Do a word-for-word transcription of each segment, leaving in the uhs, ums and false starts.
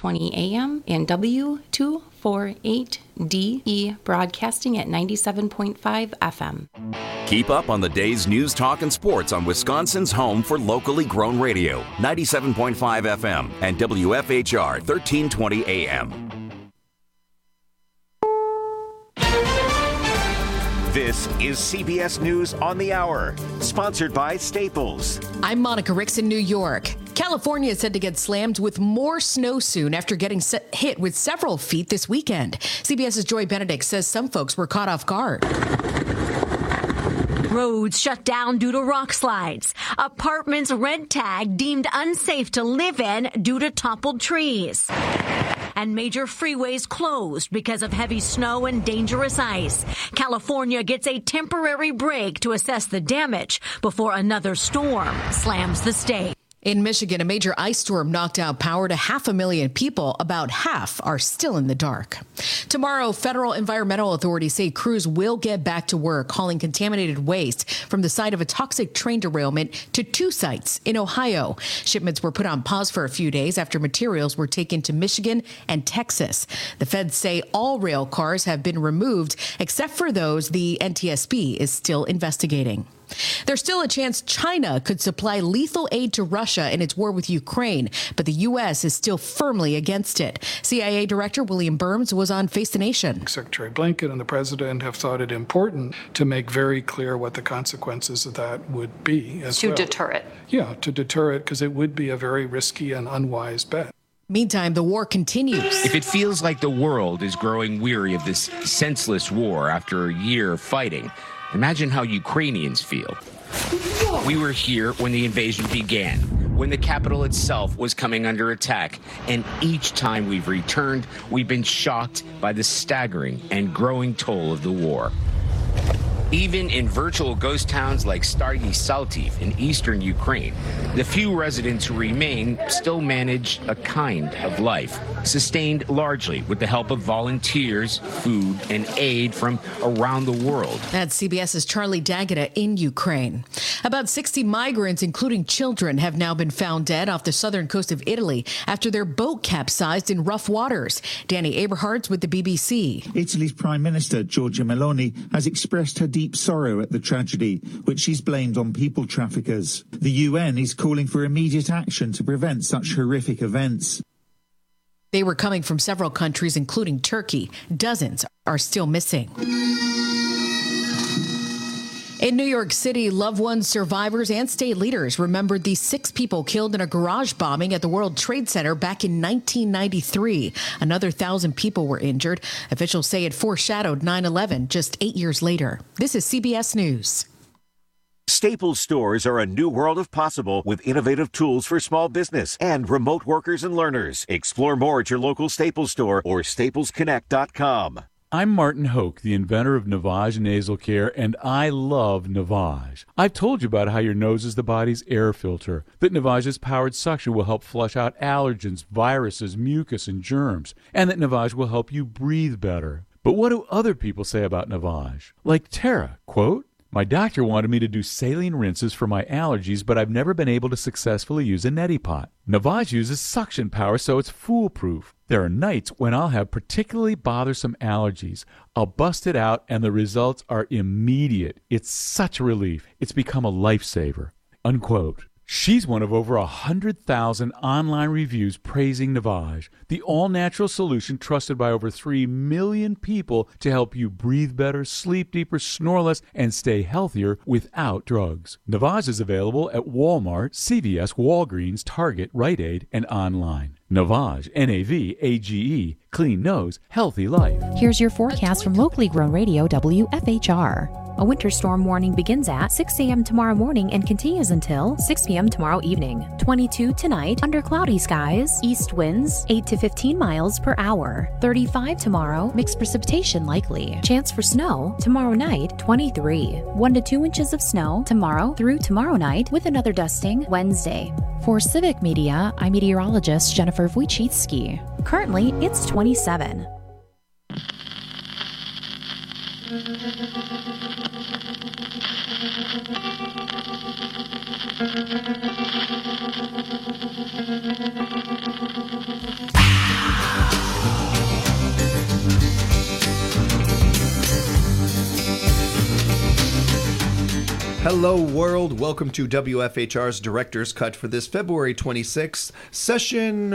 twenty A M and W two forty-eight D E broadcasting at ninety-seven point five F M. Keep up on the day's news, talk, and sports on Wisconsin's home for locally grown radio, ninety-seven point five F M and W F H R thirteen twenty A M. This is C B S News on the Hour, sponsored by Staples. I'm Monica Ricks in New York. California is said to get slammed with more snow soon after getting hit with several feet this weekend. CBS's Joy Benedict says some folks were caught off guard. Roads shut down due to rock slides. Apartments red tagged deemed unsafe to live in due to toppled trees. And major freeways closed because of heavy snow and dangerous ice. California gets a temporary break to assess the damage before another storm slams the state. In Michigan, a major ice storm knocked out power to half a million people. About half are still in the dark. Tomorrow, federal environmental authorities say crews will get back to work hauling contaminated waste from the site of a toxic train derailment to two sites in Ohio. Shipments were put on pause for a few days after materials were taken to Michigan and Texas. The feds say all rail cars have been removed, except for those the N T S B is still investigating. There's still a chance China could supply lethal aid to Russia in its war with Ukraine, but the U S is still firmly against it. C I A Director William Burns was on Face the Nation. Secretary Blinken and the president have thought it important to make very clear what the consequences of that would be as to well. deter it. Yeah, to deter it, because it would be a very risky and unwise bet. Meantime, the war continues. If it feels like the world is growing weary of this senseless war after a year of fighting, imagine how Ukrainians feel. We were here when the invasion began, when the capital itself was coming under attack, and each time we've returned, we've been shocked by the staggering and growing toll of the war. Even in virtual ghost towns like Staryi Saltiv in eastern Ukraine, the few residents who remain still manage a kind of life, sustained largely with the help of volunteers, food, and aid from around the world. That's CBS's Charlie D'Agata in Ukraine. About sixty migrants, including children, have now been found dead off the southern coast of Italy after their boat capsized in rough waters. Danny Aberhards with the B B C. Italy's Prime Minister, Giorgia Meloni, has expressed her deep sorrow at the tragedy, which she's blamed on people traffickers. The U N is calling for immediate action to prevent such horrific events. They were coming from several countries, including Turkey. Dozens are still missing. In New York City, loved ones, survivors, and state leaders remembered the six people killed in a garage bombing at the World Trade Center back in nineteen ninety-three. Another thousand people were injured. Officials say it foreshadowed nine eleven just eight years later. This is C B S News. Staples stores are a new world of possible with innovative tools for small business and remote workers and learners. Explore more at your local Staples store or staples connect dot com. I'm Martin Hoke, the inventor of Navage Nasal Care, and I love Navage. I've told you about how your nose is the body's air filter, that Navage's powered suction will help flush out allergens, viruses, mucus, and germs, and that Navage will help you breathe better. But what do other people say about Navage? Like Tara, quote, "My doctor wanted me to do saline rinses for my allergies, but I've never been able to successfully use a neti pot. Navage uses suction power, so it's foolproof. There are nights when I'll have particularly bothersome allergies. I'll bust it out, and the results are immediate. It's such a relief. It's become a lifesaver." Unquote. She's one of over one hundred thousand online reviews praising Navage, the all-natural solution trusted by over three million people to help you breathe better, sleep deeper, snore less, and stay healthier without drugs. Navage is available at Walmart, C V S, Walgreens, Target, Rite Aid, and online. Navage, N A V A G E, clean nose, healthy life. Here's your forecast from locally grown radio W F H R. A winter storm warning begins at six a.m. tomorrow morning and continues until six p.m. tomorrow evening. twenty-two tonight, under cloudy skies, east winds eight to fifteen miles per hour. thirty-five tomorrow, mixed precipitation likely. Chance for snow tomorrow night, twenty-three. one to two inches of snow tomorrow through tomorrow night with another dusting Wednesday. For Civic Media, I'm meteorologist Jennifer Wojcicki. Currently, it's twenty-seven. Hello, world. Welcome to W F H R's Director's Cut for this February twenty-sixth session.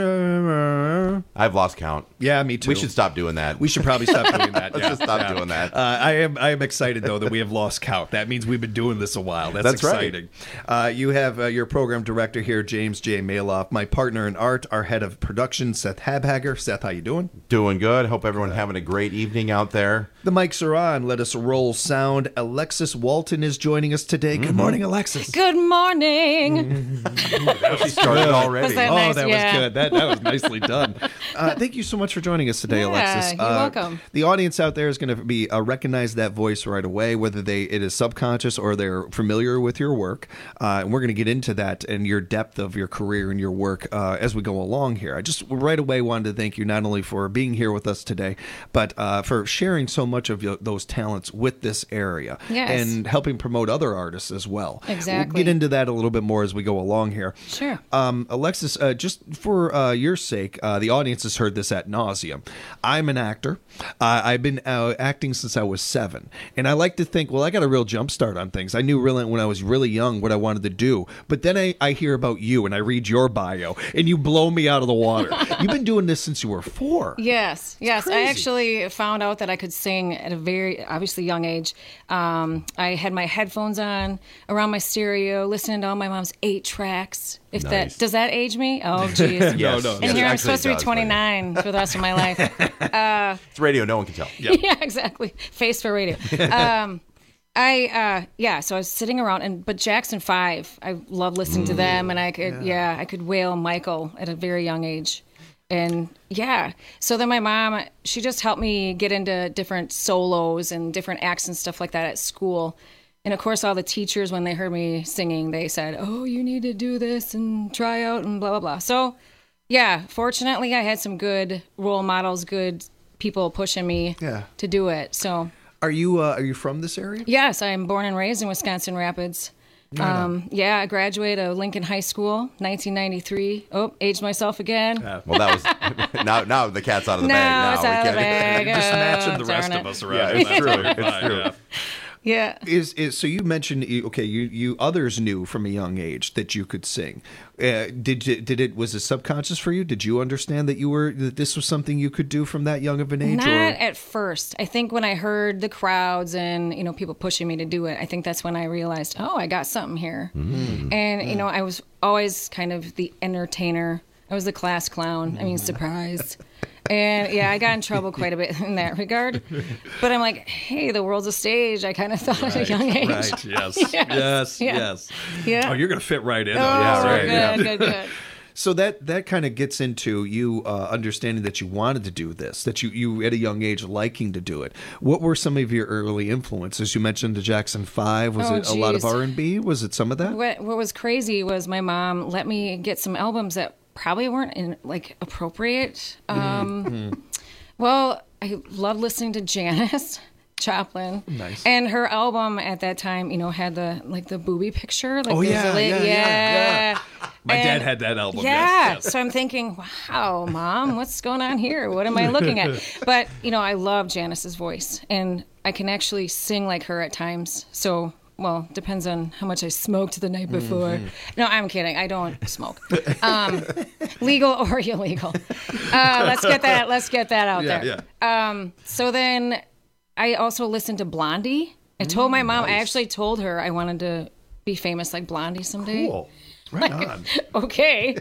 Uh, I've lost count. Yeah, me too. We should stop doing that. We should probably stop doing that. Let's yeah, just stop yeah. doing that. Uh, I am I am excited, though, that we have lost count. That means we've been doing this a while. That's, That's exciting. Right. Uh, you have uh, your program director here, James J. Maloff. My partner in art, our head of production, Seth Habhager. Seth, how you doing? Doing good. Hope everyone having a great evening out there. The mics are on. Let us roll sound. Alexis Walton is joining us today. Good mm-hmm. morning, Alexis. Good morning. She started already. Was that oh, nice? that yeah. was good. That that was nicely done. Uh, thank you so much for joining us today, yeah, Alexis. You're uh, welcome. The audience out there is going to be uh, recognize that voice right away, whether they it is subconscious or they're familiar with your work. Uh, and we're going to get into that and your depth of your career and your work uh, as we go along here. I just right away wanted to thank you not only for being here with us today, but uh, for sharing so much of your, those talents with this area yes. and helping promote other artists as well. Exactly. We'll get into that a little bit more as we go along here. Sure. Um, Alexis, uh, just for uh, your sake, uh, the audience has heard this ad nauseum. I'm an actor. Uh, I've been uh, acting since I was seven. And I like to think, well, I got a real jump start on things. I knew really when I was really young what I wanted to do. But then I, I hear about you and I read your bio and you blow me out of the water. You've been doing this since you were four. Yes. It's yes. crazy. I actually found out that I could sing at a very, obviously, young age. Um, I had my headphones on around my stereo, listening to all my mom's eight tracks. If nice. that does that age me? Oh, geez. Yes. No, no. And yes, here I'm actually supposed to be does, twenty-nine for the rest of my life. Uh, it's radio, no one can tell. Yeah, yeah exactly. Face for radio. um, I uh, yeah. So I was sitting around, and but Jackson Five, I love listening mm, to them, and I could yeah. yeah, I could wail Michael at a very young age. And yeah, so then my mom, she just helped me get into different solos and different acts and stuff like that at school. And of course, all the teachers, when they heard me singing, they said, oh, you need to do this and try out and blah, blah, blah. So yeah, fortunately, I had some good role models, good people pushing me yeah. to do it. So are you uh, are you from this area? Yes, I'm born and raised in Wisconsin Rapids. Um, yeah, I graduated of Lincoln High School, nineteen ninety-three. Oh, aged myself again. Yeah. Well, that was now. Now the cat's out of the no, bag. Now it's out of the bag. Just oh, matching the rest it. of us around. Yeah, it's true. It's true. Yeah. Yeah. Is is so you mentioned okay you, you others knew from a young age that you could sing. Uh, did you, did it was it subconscious for you? Did you understand that you were that this was something you could do from that young of an age? Not or? at first. I think when I heard the crowds and you know people pushing me to do it, I think that's when I realized, oh, I got something here. Mm. And you know I was always kind of the entertainer. I was the class clown. I mean, surprise. And yeah, I got in trouble quite a bit in that regard. But I'm like, hey, the world's a stage. I kind of thought right, at a young age. Right, yes, yes, yes, yeah. yes. Yeah. Oh, you're going to fit right in. Oh, yeah, right. good, yeah. good, good. So that, that kind of gets into you uh, understanding that you wanted to do this, that you, you at a young age liking to do it. What were some of your early influences? You mentioned the Jackson Five. Was oh, it a lot of R and B? Was it some of that? What, what was crazy was my mom let me get some albums that probably weren't in, like appropriate. Um, mm-hmm. Well, I love listening to Janis Joplin. Nice. And her album at that time, you know, had the like the booby picture. Like oh, yeah, lit, yeah, yeah, yeah, yeah. My and, dad had that album. Yeah. Yes, yes. So I'm thinking, wow, Mom, what's going on here? What am I looking at? But, you know, I love Janis's voice. And I can actually sing like her at times. So... Well, depends on how much I smoked the night before. Mm-hmm. No, I'm kidding. I don't smoke. Um, legal or illegal. Uh, let's get that. Let's get that out yeah, there. Yeah. Um, so then, I also listened to Blondie. I told my mom. nice. I actually told her I wanted to be famous like Blondie someday. Cool. Right on. Okay.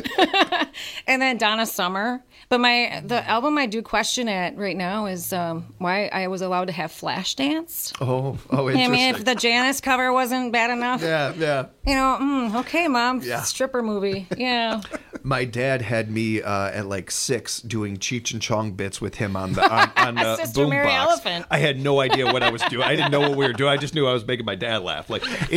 And then Donna Summer. But my the album I do question at right now is um, why I was allowed to have Flashdance. Oh, oh, I interesting. mean, if the Janis cover wasn't bad enough. Yeah, yeah. You know, mm, okay, Mom, Yeah. stripper movie. Yeah. My dad had me uh, at like six doing Cheech and Chong bits with him on the on, on the Sister Mary boombox. Elephant. I had no idea what I was doing. I didn't know what we were doing. I just knew I was making my dad laugh. Like it,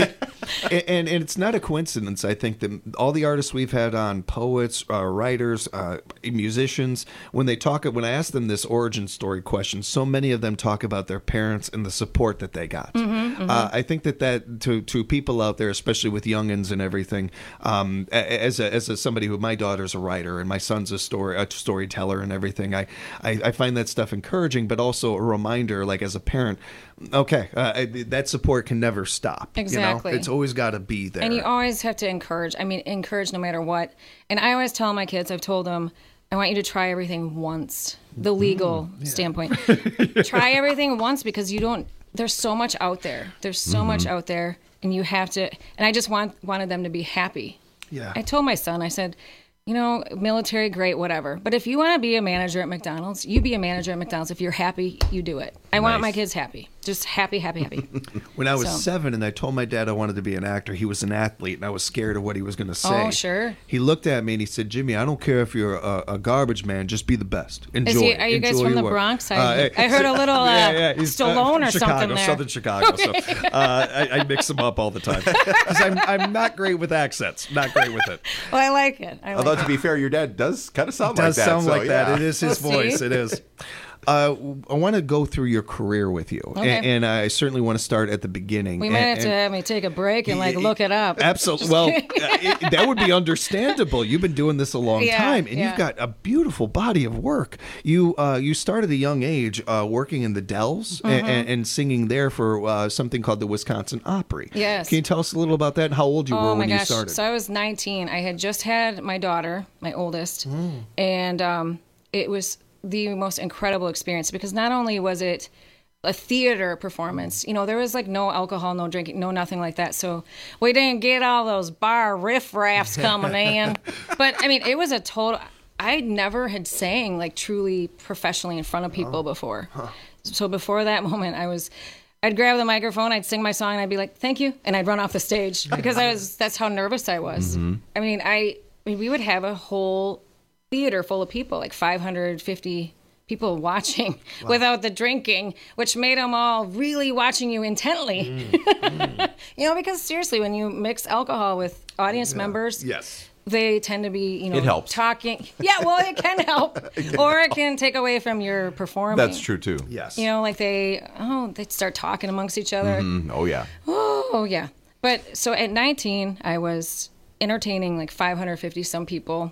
and, and, and it's not a coincidence. I think that all the artists we've had on, poets, uh, writers, uh, musicians, when they talk, when I ask them this origin story question, so many of them talk about their parents and the support that they got. Mm-hmm, mm-hmm. Uh, I think that that to to people out there, especially with youngins and everything, um, as a, as a, somebody who, my daughter's a writer and my son's a story a storyteller and everything, I, I, I find that stuff encouraging, but also a reminder, like as a parent, okay, uh, that support can never stop. Exactly. You know? It's always got to be there. And you always have to encourage. I mean, encourage no matter what. And I always tell my kids, I've told them, I want you to try everything once. The legal mm, yeah. standpoint. Try everything once because you don't, there's so much out there. There's so mm-hmm. much out there and you have to, and I just want wanted them to be happy. Yeah. I told my son, I said, you know, military, great, whatever. But if you want to be a manager at McDonald's, you be a manager at McDonald's. If you're happy, you do it. I nice. want my kids happy. Just happy, happy, happy. When I was so. seven and I told my dad I wanted to be an actor, he was an athlete and I was scared of what he was going to say. Oh, sure. He looked at me and he said, Jimmy, I don't care if you're a, a garbage man. Just be the best. Enjoy. Is he, are you Enjoy guys from the work. Bronx? I, uh, I heard a little uh, yeah, yeah. Stallone uh, or Chicago, something there. Southern Chicago. Okay. So uh, I, I mix them up all the time. Because I'm, I'm not great with accents. Not great with it. Well, I like it. I like Although, it. to be fair, your dad does kind of sound does like that. sound so, like yeah. that. It is his We'll voice. see. It is. Uh, I want to go through your career with you, Okay. and, and I certainly want to start at the beginning. We might and, have to and, have me take a break and like look it up. Absolutely. Well, uh, it, that would be understandable. You've been doing this a long Yeah, time, and yeah. you've got a beautiful body of work. You uh, you started at a young age uh, working in the Dells Mhm. and, and, and singing there for uh, something called the Wisconsin Opry. Yes. Can you tell us a little about that and how old you oh were my when gosh. you started? So I was nineteen. I had just had my daughter, my oldest, Mm. and um, it was the most incredible experience because not only was it a theater performance, you know, there was like no alcohol, no drinking, no nothing like that. So we didn't get all those bar riff-raffs coming in. But I mean, it was a total, I never had sang like truly professionally in front of people Oh. before. Huh. So before that moment, I was, I'd grab the microphone, I'd sing my song, and I'd be like, thank you. And I'd run off the stage because I was, that's how nervous I was. Mm-hmm. I mean, I, I mean, we would have a whole theater full of people, like five hundred fifty people watching wow. without the drinking, which made them all really watching you intently. Mm. Mm. You know, because seriously, when you mix alcohol with audience yeah. members, yes. they tend to be, you know, it helps. talking. Yeah, well, it can help. it can or help. It can take away from your performing. That's true, too. Yes. You know, like they, oh, they start talking amongst each other. Mm-hmm. Oh, yeah. Oh, yeah. But so at nineteen, I was entertaining like five hundred fifty some people.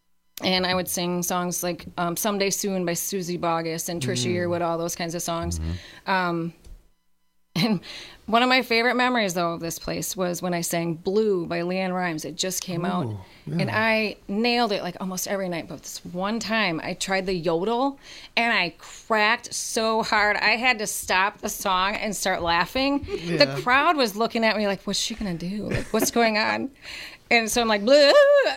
And I would sing songs like um, Someday Soon by Susie Boggess and Trisha mm. Yearwood, all those kinds of songs. Mm-hmm. Um, and one of my favorite memories, though, of this place was when I sang Blue by Leanne Rimes. It just came Ooh, out. Yeah. And I nailed it like almost every night. But this one time I tried the yodel and I cracked so hard. I had to stop the song and start laughing. Yeah. The crowd was looking at me like, what's she going to do? Like, what's going on? And so I'm like, Bleh.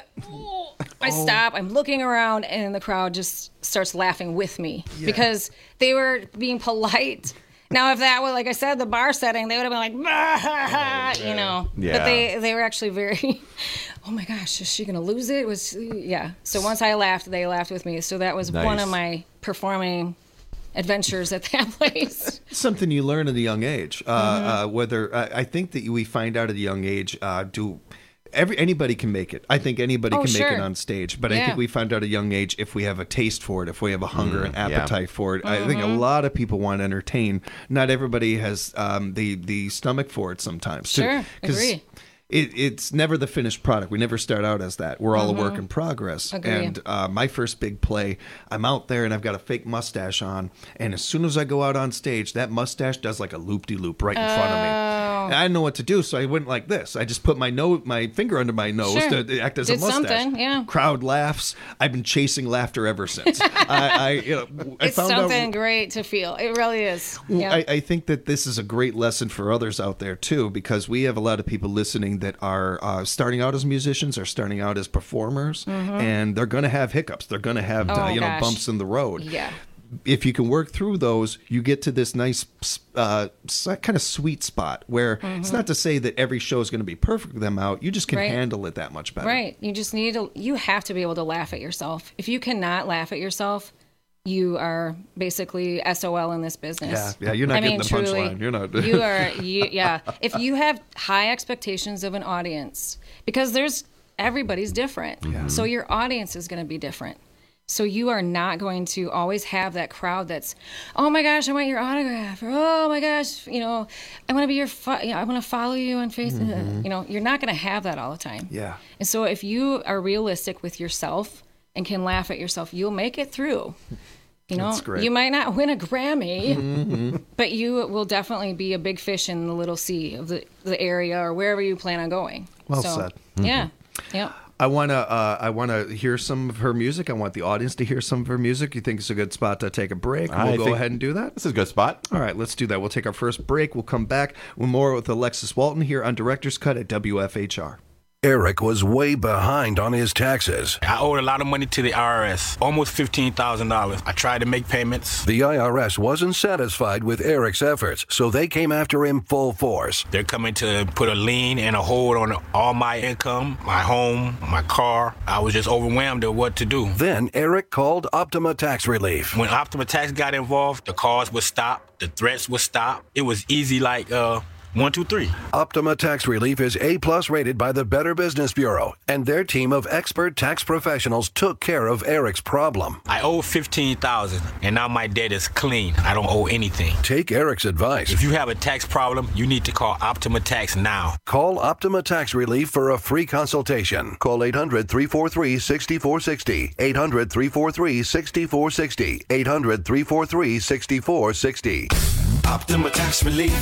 I stop, I'm looking around, and the crowd just starts laughing with me yeah. because they were being polite. Now, if that was, like I said, the bar setting, they would have been like, bah, oh, you know. Yeah. But they, they were actually very, oh my gosh, is she going to lose it? it? Was Yeah. So once I laughed, they laughed with me. So that was nice. One of my performing adventures at that place. Something you learn at a young age. Uh, mm-hmm. uh, whether uh, I think that we find out at a young age, uh, do every anybody can make it. I think anybody oh, can sure. make it on stage. But yeah. I think we find out at a young age if we have a taste for it, if we have a hunger mm, and appetite yeah. for it. Mm-hmm. I think a lot of people want to entertain. Not everybody has um, the the stomach for it sometimes. Sure, too, agree. It, it's never the finished product. We never start out as that. We're all mm-hmm. a work in progress. Agree. And uh, my first big play, I'm out there and I've got a fake mustache on. And as soon as I go out on stage, that mustache does like a loop-de-loop right in oh. front of me. And I didn't know what to do, so I went like this. I just put my nose, my finger under my nose sure. to act as Did a mustache. something, yeah. Crowd laughs. I've been chasing laughter ever since. I, I, you know, I it's found something out, great to feel. It really is. Yeah. I, I think that this is a great lesson for others out there too, because we have a lot of people listening that are uh, starting out as musicians or starting out as performers, mm-hmm. and they're going to have hiccups. They're going to have oh, uh, you gosh. know bumps in the road. Yeah. If you can work through those, you get to this nice uh, kind of sweet spot where mm-hmm. it's not to say that every show is going to be perfect with them out. You just can right. handle it that much better. Right. You just need to, you have to be able to laugh at yourself. If you cannot laugh at yourself, you are basically S O L in this business. Yeah, yeah, you're not I getting mean, the truly, punchline. You're not. you are, you, yeah. If you have high expectations of an audience, because there's everybody's different, Yeah. so your audience is going to be different. So you are not going to always have that crowd that's, oh my gosh, I want your autograph, or oh my gosh, you know, I want to be your, fo- you know, I want to follow you on Facebook. Mhm. You know, you're not going to have that all the time. Yeah. And so if you are realistic with yourself and can laugh at yourself, you'll make it through. You know, That's great. you might not win a Grammy, Mhm. but you will definitely be a big fish in the little sea of the, the area or wherever you plan on going. Well so, said. Yeah. Yeah. I want to. Uh, I want to hear some of her music. I want the audience to hear some of her music. You think it's a good spot to take a break? We'll I go think ahead and do that. This is a good spot. All right, let's do that. We'll take our first break. We'll come back with more with Alexis Walton here on Director's Cut at W F H R. Eric was way behind on his taxes. I owed a lot of money to the I R S, almost fifteen thousand dollars. I tried to make payments. The I R S wasn't satisfied with Eric's efforts, so they came after him full force. They're coming to put a lien and a hold on all my income, my home, my car. I was just overwhelmed at what to do. Then Eric called Optima Tax Relief. When Optima Tax got involved, the calls would stop, the threats would stop. It was easy like, uh, One, two, three. Optima Tax Relief is A-plus rated by the Better Business Bureau, and their team of expert tax professionals took care of Eric's problem. I owe fifteen thousand dollars, and now my debt is clean. I don't owe anything. Take Eric's advice. If you have a tax problem, you need to call Optima Tax now. Call Optima Tax Relief for a free consultation. Call eight hundred, three four three, six four six zero, eight hundred, three four three, six four six zero, eight hundred, three four three, six four six zero. Optima Tax Relief.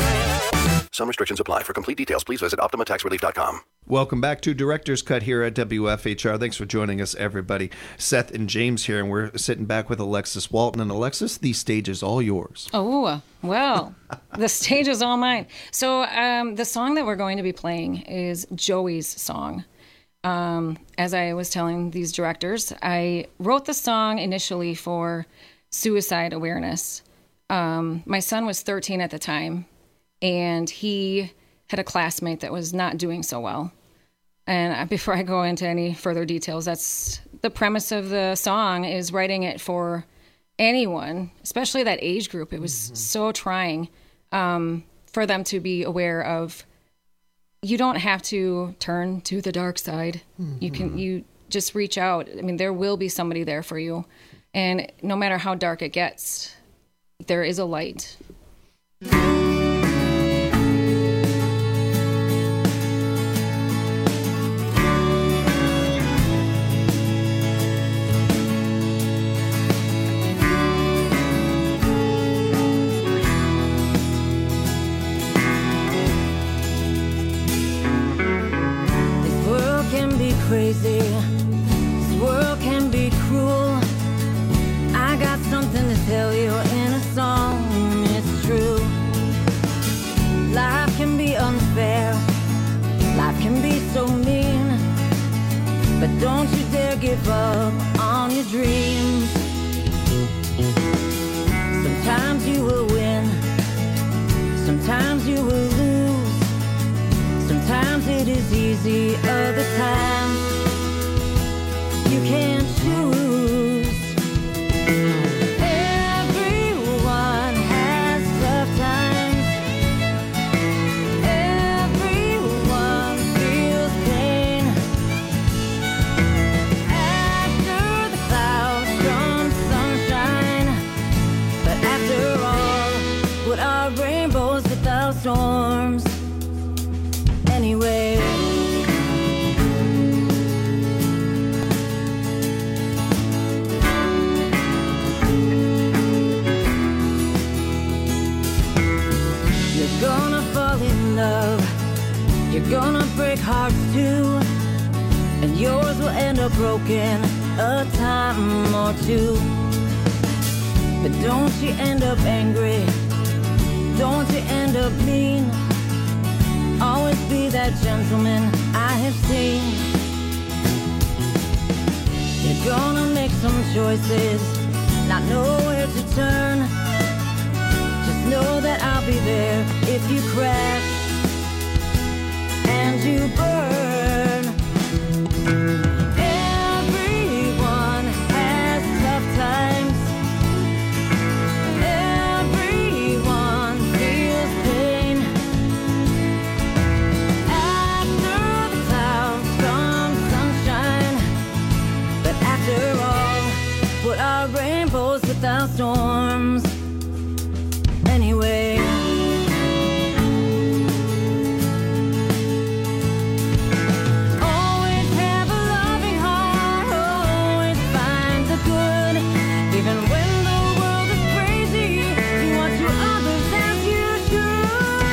Some restrictions apply. For complete details, please visit optima tax relief dot com. Welcome back to Director's Cut here at W F H R. Thanks for joining us, everybody. Seth and James here, and we're sitting back with Alexis Walton. And Alexis, the stage is all yours. Oh, well, the stage is all mine. So um, the song that we're going to be playing is Joey's song. Um, as I was telling these directors, I wrote the song initially for suicide awareness. Um, my son was thirteen at the time, and he had a classmate that was not doing so well. And before I go into any further details, that's the premise of the song, is writing it for anyone, especially that age group. It was mm-hmm. so trying um, for them to be aware of, you don't have to turn to the dark side. Mm-hmm. You can, you just reach out. I mean, there will be somebody there for you. And no matter how dark it gets, there is a light. Crazy, this world can be cruel. I got something to tell you in a song, it's true. Life can be unfair, life can be so mean, but don't you dare give up on your dreams. Sometimes you will win, sometimes you will lose. Sometimes it is easy, other times you can't choose. Everyone has tough times. Everyone feels pain. After the clouds comes sunshine. But after all, what are rainbows without storms? Anyway, you're gonna fall in love, you're gonna break hearts too, and yours will end up broken a time or two. But don't you end up angry, don't you end up mean. Always be that gentleman I have seen. You're gonna make some choices, not know where to turn. Just know that I'll be there if you crash and you burn. Everyone has tough times. rainbows without storms. Anyway, always have a loving heart, always find the good, even when the world is crazy. Do unto others as you should.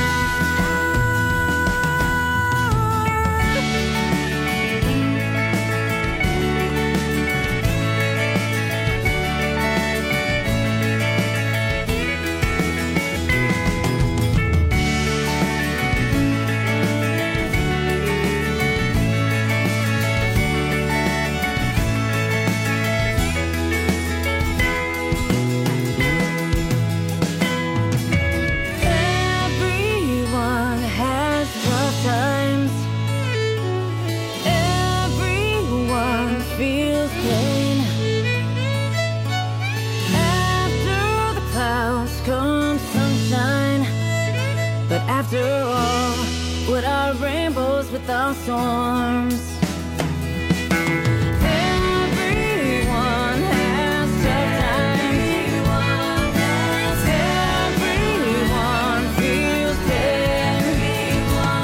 Everyone has rough times. Everyone feels pain. After the clouds come sunshine. But after all, what are rainbows without storms? Everyone has tough times. Everyone feels pain.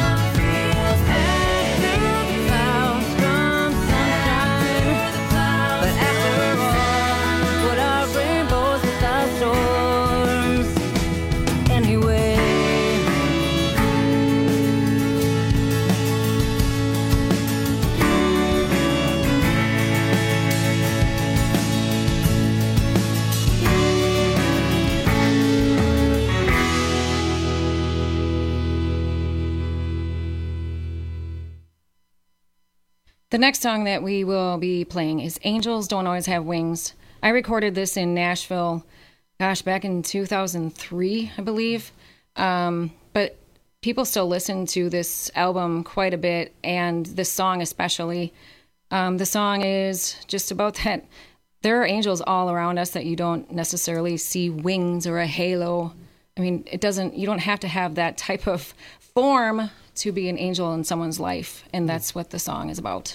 After the clouds come sunshine. But after all, what are rainbows without storms? Anyway. The next song that we will be playing is Angels Don't Always Have Wings. I recorded this in Nashville, gosh, back in two thousand three, I believe. Um, but people still listen to this album quite a bit, and this song especially. Um, the song is just about that there are angels all around us that you don't necessarily see wings or a halo. I mean, it doesn't, you don't have to have that type of form to be an angel in someone's life, and that's what the song is about.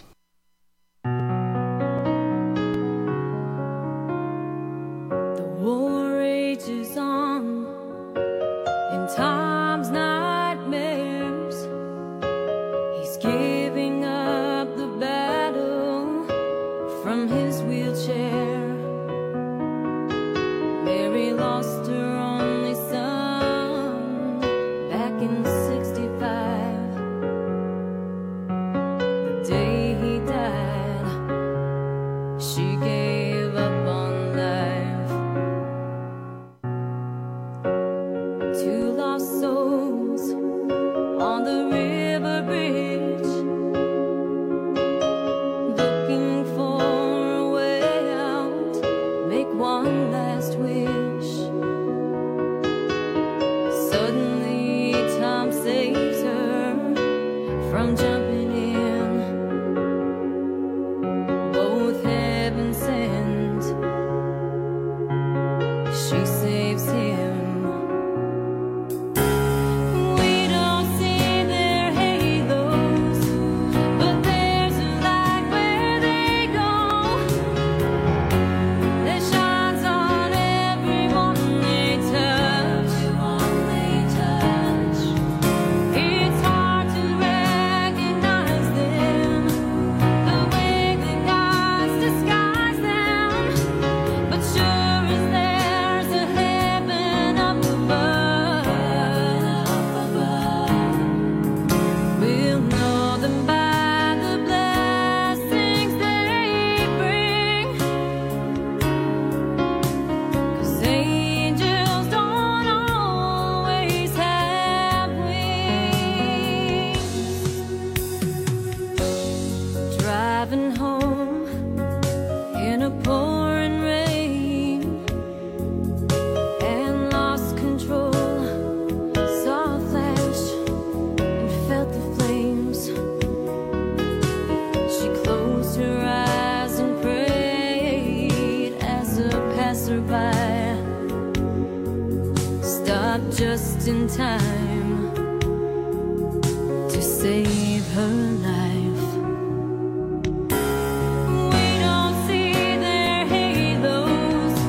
The war rages on in time's nightmares. He's giving up the battle from his wheelchair. Mary lost her only son back in sixty-five. The day he died, she gave up on life. Two lost souls on the river bridge, looking for a way out, make one last wish. Suddenly Tom saves her from jumping in. Both heaven sent, she saves him. We don't see their halos, but there's a light where they go that shines on everyone they touch. It's hard to recognize them the way that God's disguised them, but sure as there's a heaven up above, we'll know them by the blessings they bring. 'Cause angels don't always have wings. Driving home in a pouring rain and lost control, saw a flash and felt the flames. She closed her eyes and prayed as a passerby stopped just in time to save her life. We don't see their halos,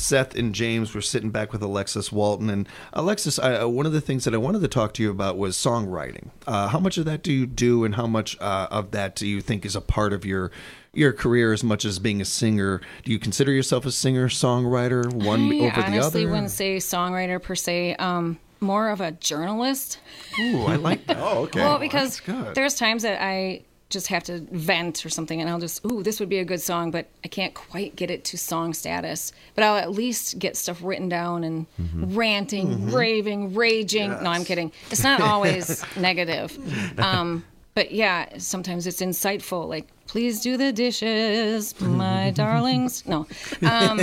Seth and James were sitting back with Alexis Walton. And Alexis, I, uh, one of the things that I wanted to talk to you about was songwriting. Uh, how much of that do you do, and how much uh, of that do you think is a part of your your career as much as being a singer? Do you consider yourself a singer, songwriter, one I over the other? I honestly wouldn't say songwriter per se. Um, more of a journalist. Ooh, I like that. Oh, okay. Well, because there's times that I just have to vent or something, and I'll just, ooh, this would be a good song, but I can't quite get it to song status. But I'll at least get stuff written down and mm-hmm. ranting, mm-hmm. raving, raging. Yes. No, I'm kidding. It's not always negative. Um, but yeah, sometimes it's insightful, like, please do the dishes, my darlings. No. Um,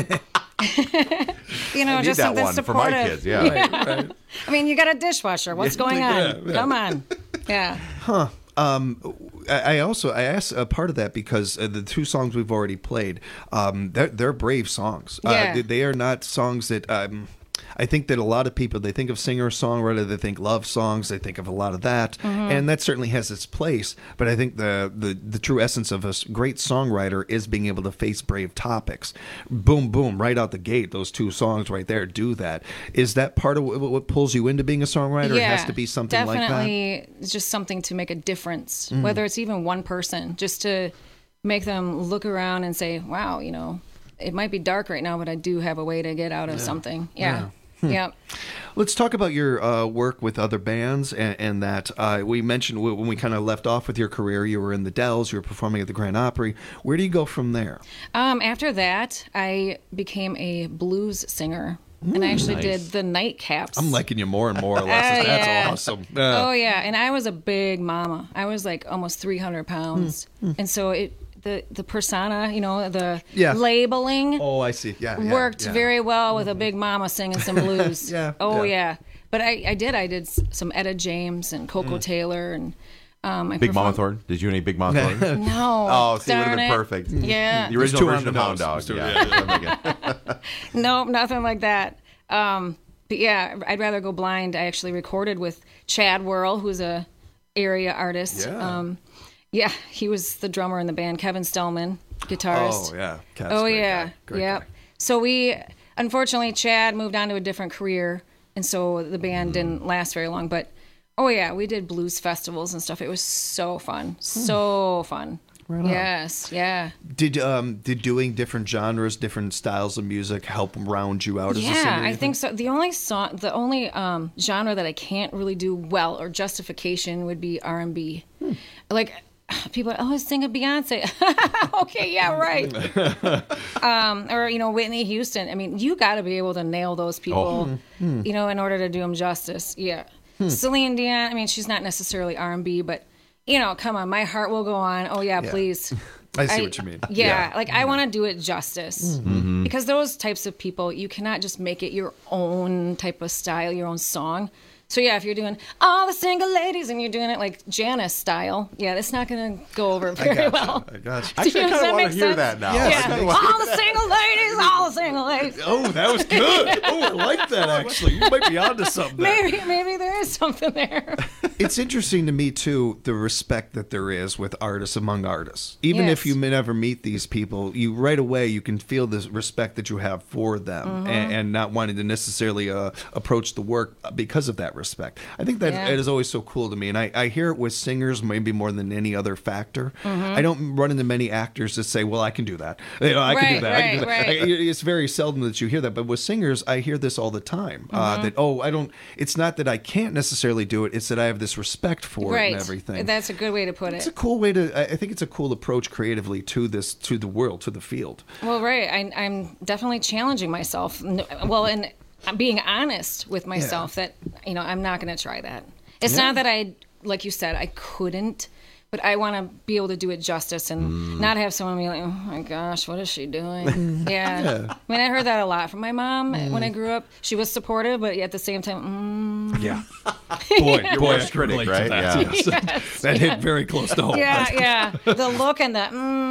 you know, I need just that something one supportive. for my kids, yeah. yeah. Right, right. I mean, you got a dishwasher. What's going Yeah, on? yeah. Come on. Yeah. Huh. Um, I I also I asked a part of that because uh, the two songs we've already played, um, they're, they're brave songs. Yeah. Uh, they, they are not songs that um, I think that a lot of people, they think of singer-songwriter, they think love songs, they think of a lot of that, Mhm. and that certainly has its place. But I think the, the the true essence of a s- great songwriter is being able to face brave topics. Boom, boom, right out the gate. Those two songs right there do that. Is that part of what, what pulls you into being a songwriter? Yeah, it has to be something like that. definitely just something to make a difference, Mm. whether it's even one person, just to make them look around and say, wow, you know, it might be dark right now, but I do have a way to get out of Yeah. something. Yeah. Yeah. Hmm. Yep. Let's talk about your uh, work with other bands, and, and that uh, we mentioned w- when we kind of left off with your career, you were in the Dells, you were performing at the Grand Opry. Where do you go from there? Um, after that, I became a blues singer. And I actually Nice. did the nightcaps. I'm liking you more and more, Oh, Alexis. That's yeah. awesome. Uh, Oh yeah, and I was a big mama. I was like almost three hundred pounds, Hmm. and so it the the persona, you know, the Yeah. labeling. Oh, I see. Yeah, yeah, worked yeah. very well with a big mama singing some blues. Yeah, Oh yeah. yeah. But I, I did. I did s- some Etta James and Coco Mm. Taylor and um, I Big Mama performed- Thorne? Did you do any Big Mama Thorne? No. Oh, see, it would have darn been it. perfect. Yeah. The original two on version of the Hound nose. Dog. It's two- Yeah. yeah. I'm thinking. Nope, nothing like that. Um, but yeah, I'd rather go blind. I actually recorded with Chad Whirl, who's a area artist. Yeah. Um, yeah, he was the drummer in the band. Kevin Stellman, guitarist. Oh, yeah. Kev's oh a great yeah, guy. Great yep. guy. So we, unfortunately, Chad moved on to a different career, and so the band didn't last very long. But oh yeah, we did blues festivals and stuff. It was so fun, so fun. Right on. Yes, yeah. Did um did doing different genres, different styles of music help round you out as a singer? Yeah, you I think so. The only song, the only um, genre that I can't really do well or justification would be R and B. Hmm. Like people, are, oh, sing a Beyonce. Okay, yeah, right. um, or you know, Whitney Houston. I mean, you got to be able to nail those people, Oh. Hmm. you know, in order to do them justice. Yeah. Hmm. Celine Dion. I mean, she's not necessarily R and B, but you know, come on, my heart will go on. Oh yeah, Yeah. please. I see what you mean. Yeah, Yeah. like I want to do it justice Mhm. because those types of people, you cannot just make it your own type of style, your own song. So yeah, if you're doing all the single ladies and you're doing it like Janice style, yeah, that's not gonna go over very I got well. you. I got you. Do you Actually, I know, does kind that of want make to hear sense? that now. Yes, I Yeah, kinda want- all the single ladies, all the single ladies. Oh, that was good. Oh, I like that actually. You might be onto something there. Maybe, maybe there is something there. It's interesting to me too, the respect that there is with artists among artists. Even Yes. if you may never meet these people, you right away you can feel the respect that you have for them, Mhm. and, and not wanting to necessarily uh, approach the work because of that respect. I think that Yeah. it is always so cool to me, and I, I hear it with singers maybe more than any other factor. Mhm. I don't run into many actors that say, "Well, I can do that. You know, I can do Right, that." I can do right, that. right. I- it's very seldom that you hear that, but with singers, I hear this all the time. Uh, Mhm. that oh, I don't. It's not that I can't necessarily do it; it's that I have this respect for it Right. and everything. That's a good way to put It's a it. cool way to. I I think it's a cool approach creatively to this, to the world, to the field. Well, right. I, I'm definitely challenging myself. N- Well, and I'm being honest with myself that, you know, I'm not going to try that. It's Yeah. not that I, like you said, I couldn't, but I want to be able to do it justice and not have someone be like, oh my gosh, what is she doing? yeah. Yeah. I mean, I heard that a lot from my mom when I grew up. She was supportive, but at the same time, mm. Yeah. Boy, Your boy, worst I can critic, relate to right? that. Yeah. Yes. Yes, that yeah. hit very close to home. yeah, yeah. The look and the, mm,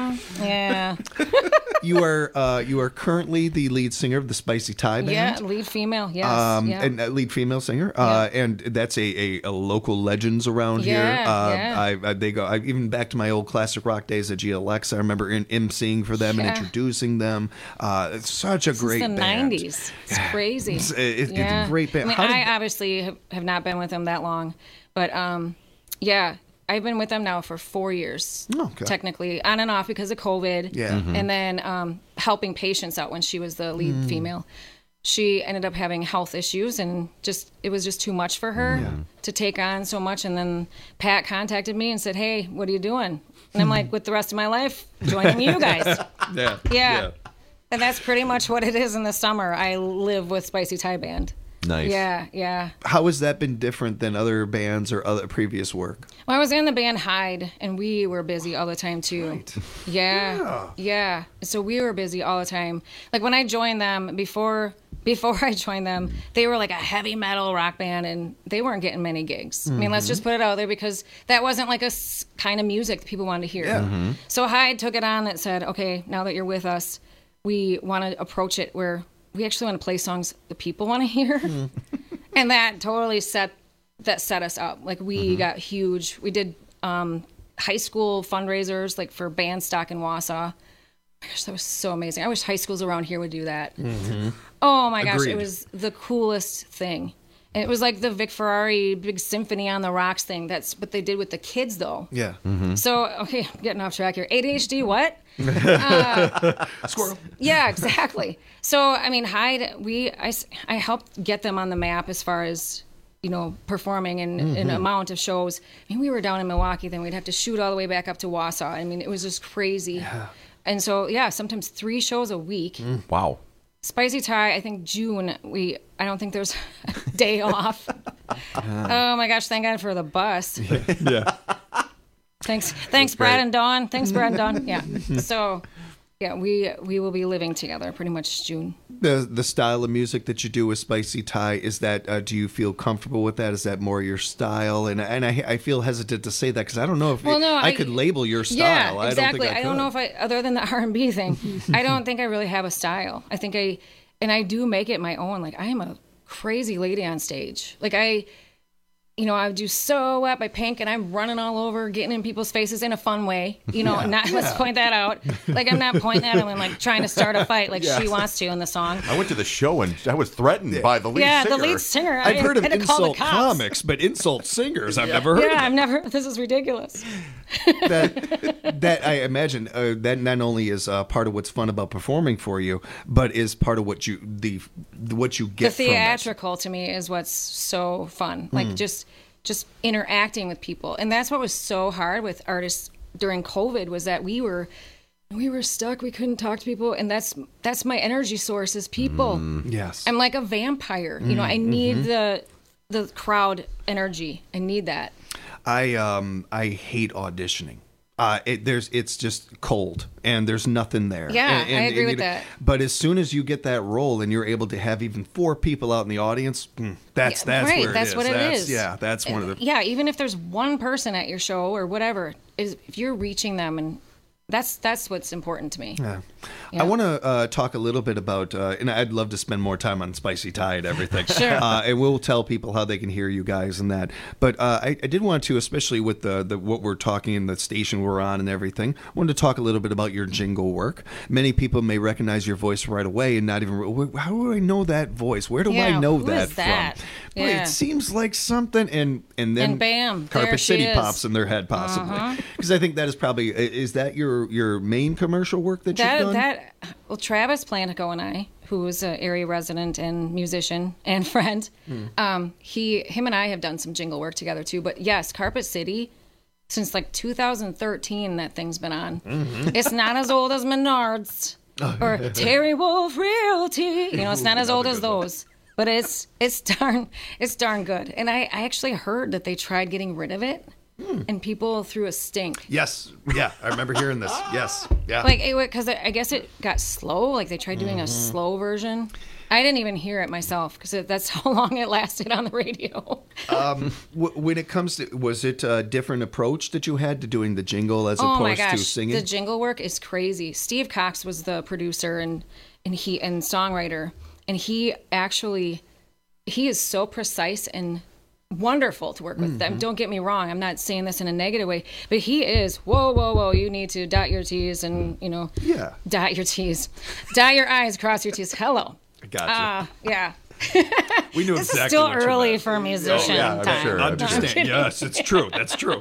Mm, yeah. You are uh, you are currently the lead singer of the Spicy Thai Band. Yeah, lead female. Yes. Um, yeah. and uh, lead female singer, uh, and that's a, a, a local legends around Yeah, here. Uh, yeah. I, I they go I, even back to my old classic rock days at G L X. I remember in emceeing for them and Yeah. introducing them. Uh, it's such a great Since the band. nineties. It's crazy. It's, it's yeah. a great band. I mean, How did- I obviously have, have not been with them that long, but um, yeah, I've been with them now for four years, Okay. technically, on and off because of COVID. Yeah. Mhm. And then um, helping patients out when she was the lead Mm. female. She ended up having health issues, and just it was just too much for her to take on so much. And then Pat contacted me and said, "Hey, what are you doing?" And I'm like, "With the rest of my life, joining you guys." yeah. Yeah. And that's pretty much what it is in the summer. I live with Spicy Thai Band. Nice. Yeah, yeah. How has that been different than other bands or other previous work? Well, I was in the band Hyde, and we were busy all the time, too. Yeah, yeah, yeah. So we were busy all the time. Like, when I joined them, before before I joined them, they were like a heavy metal rock band, and they weren't getting many gigs. I mean, let's Mhm. just put it out there, because that wasn't like a s- kind of music that people wanted to hear. Yeah. Mhm. So Hyde took it on and said, okay, now that you're with us, we want to approach it where we actually want to play songs the people want to hear. And that totally set that set us up. Like, we got huge. We did um, high school fundraisers, like for band stock in Wausau. Oh my gosh, that was so amazing. I wish high schools around here would do that. Mm-hmm. Oh my gosh, Agreed. it was the coolest thing. And it was like the Vic Ferrari big Symphony on the Rocks thing. That's what they did with the kids, though. Yeah. So, okay, I'm getting off track here. A D H D, what? uh, Squirrel. Yeah, exactly. So, I mean, Hyde, we, I, s- I helped get them on the map as far as, you know, performing and an Mhm. amount of shows. I mean, we were down in Milwaukee, then we'd have to shoot all the way back up to Wausau. I mean, it was just crazy. And so, yeah, sometimes three shows a week. Wow. Spicy Thai, I think June, we, I don't think there's a day off. Oh my gosh, thank God for the bus. Yeah. Thanks, thanks, great. Brad and Dawn. Thanks, Brad and Dawn. Yeah. So, yeah, we we will be living together pretty much June. The the style of music that you do with Spicy Thai, is that uh, do you feel comfortable with that? Is that more your style? And and I I feel hesitant to say that because I don't know if Well, it- no, I, I- could label your style. Yeah, I exactly. don't think I, I don't could. know if I, other than the R and B thing, I don't think I really have a style. I think I, and I do make it my own. Like, I am a crazy lady on stage. Like, I, you know, I do So Wet by Pink, and I'm running all over, getting in people's faces in a fun way. You know, Yeah. not let's Yeah. point that out. Like, I'm not pointing at them and like trying to start a fight like Yes. she wants to in the song. I went to the show and I was threatened by the lead Yeah, singer. the lead singer. I've I heard of had to call the insult cops. comics, but insult singers I've never heard. Yeah, of. I've never. This is ridiculous. that that I imagine uh, that not only is uh, part of what's fun about performing for you, but is part of what you the what you get The from it. theatrical to me is what's so fun. Like Mm. just just interacting with people. And that's what was so hard with artists during COVID, was that we were we were stuck. We couldn't talk to people, and that's that's my energy source is people. Yes. I'm like a vampire. You know, I need Mhm. the the crowd energy. I need that. I um I hate auditioning. Uh, it, there's it's just cold and there's nothing there. Yeah, And- and- I agree and with you- that. But as soon as you get that role and you're able to have even four people out in the audience, mm, that's Yeah, that's right, where it that's is. what it That's- is. Yeah, that's one of the. Yeah, even if there's one person at your show or whatever, is if you're reaching them, and that's that's what's important to me. Yeah. Yeah. I want to uh, talk a little bit about, uh, and I'd love to spend more time on Spicy Thai and everything. Sure. Uh, and we'll tell people how they can hear you guys and that. But uh, I, I did want to, especially with the, the what we're talking and the station we're on and everything, wanted to talk a little bit about your jingle work. Many people may recognize your voice right away and not even, "Wh- how do I know that voice? Where do Yeah, I know who that is that? from? But Yeah. it seems like something, and and then And bam, there Carpet she City is. pops in their head possibly. Uh-huh. Because I think that is probably, is that your, your main commercial work that, That you've done? that well, Travis Plantico and I, who is an area resident and musician and friend, Mm. um, he him and I have done some jingle work together too. But yes, Carpet City, since like two thousand thirteen, that thing's been on. Mhm. It's not as old as Menards or Terry Wolf Realty. You know, it's not as old as those. But it's it's darn it's darn good. And I, I actually heard that they tried getting rid of it, and people threw a stink. Yes. Yeah. I remember hearing this. Yes. Yeah. Like, because I I guess it got slow. Like, they tried doing a Mhm. slow version. I didn't even hear it myself because that's how long it lasted on the radio. um, w- when it comes to, was it a different approach that you had to doing the jingle as oh opposed my gosh, to singing? The jingle work is crazy. Steve Cox was the producer and and he and songwriter, and he actually he is so precise and wonderful to work with mm-hmm. them. Don't get me wrong. I'm not saying this in a negative way, but he is, whoa, whoa, whoa, you need to dot your T's and, you know, yeah. dot your T's, dot your I's, cross your T's. Hello. I gotcha. Uh, yeah. We knew this exactly is still what you early meant. for musician oh, yeah, I'm time. sure. Understand. Yes, it's true. That's true.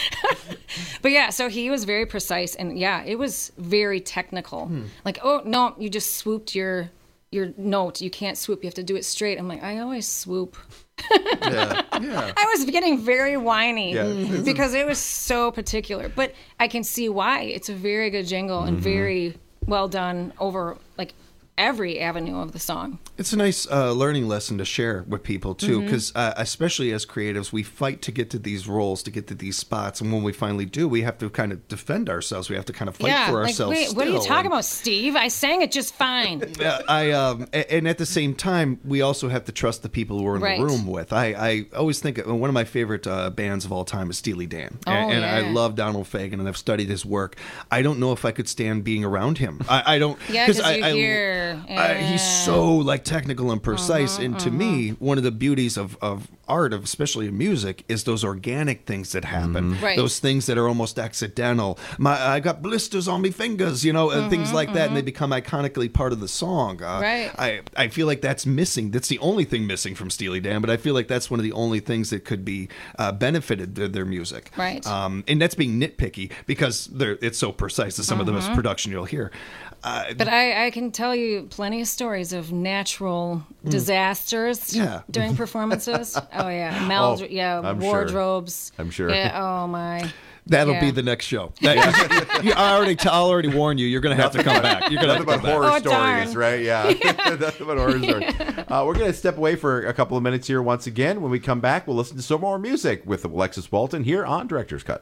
But yeah, so he was very precise, and yeah, it was very technical. Hmm. Like, oh, no, you just swooped your your note. You can't swoop. You have to do it straight. I'm like, I always swoop. yeah, yeah. I was getting very whiny yeah. because it was so particular. But I can see why. It's a very good jingle and mm-hmm. very well done over, like, every avenue of the song. It's a nice uh, learning lesson to share with people too, because mm-hmm. uh, especially as creatives, we fight to get to these roles, to get to these spots, and when we finally do, we have to kind of defend ourselves. We have to kind of fight yeah, for like, ourselves. Wait, still. what are you talking and, about, Steve? I sang it just fine. uh, I um, and at the same time, we also have to trust the people who we're in right. the room with. I, I always think uh, one of my favorite uh, bands of all time is Steely Dan, oh, and, and yeah. I love Donald Fagen, and I've studied his work. I don't know if I could stand being around him. I, I don't. Yeah, because you I, hear. I, I, he's so like technical and precise, uh-huh, and to uh-huh. me, one of the beauties of, of art, of especially in music, is those organic things that happen. Mm-hmm. Right. Those things that are almost accidental. My I got blisters on me fingers, you know, and mm-hmm, things like mm-hmm. that, and they become iconically part of the song. Uh, right. I I feel like that's missing. That's the only thing missing from Steely Dan, but I feel like that's one of the only things that could be uh, benefited their, their music. Right. Um, and that's being nitpicky because they're it's so precise. As some mm-hmm. of the most production you'll hear. Uh, but I, I can tell you plenty of stories of natural mm. disasters yeah. during performances. Oh yeah, Meld- oh, yeah, I'm wardrobes. Sure. I'm sure. Yeah, oh my. That'll yeah. be the next show. That, you, I already, t- I'll already warn you. You're going to have to come back. You're going to have to come horror back. Oh, stories, darn. right? Yeah, yeah. Nothing but horror stories. Uh, we're going to step away for a couple of minutes here once again. When we come back, we'll listen to some more music with Alexis Walton here on Director's Cut.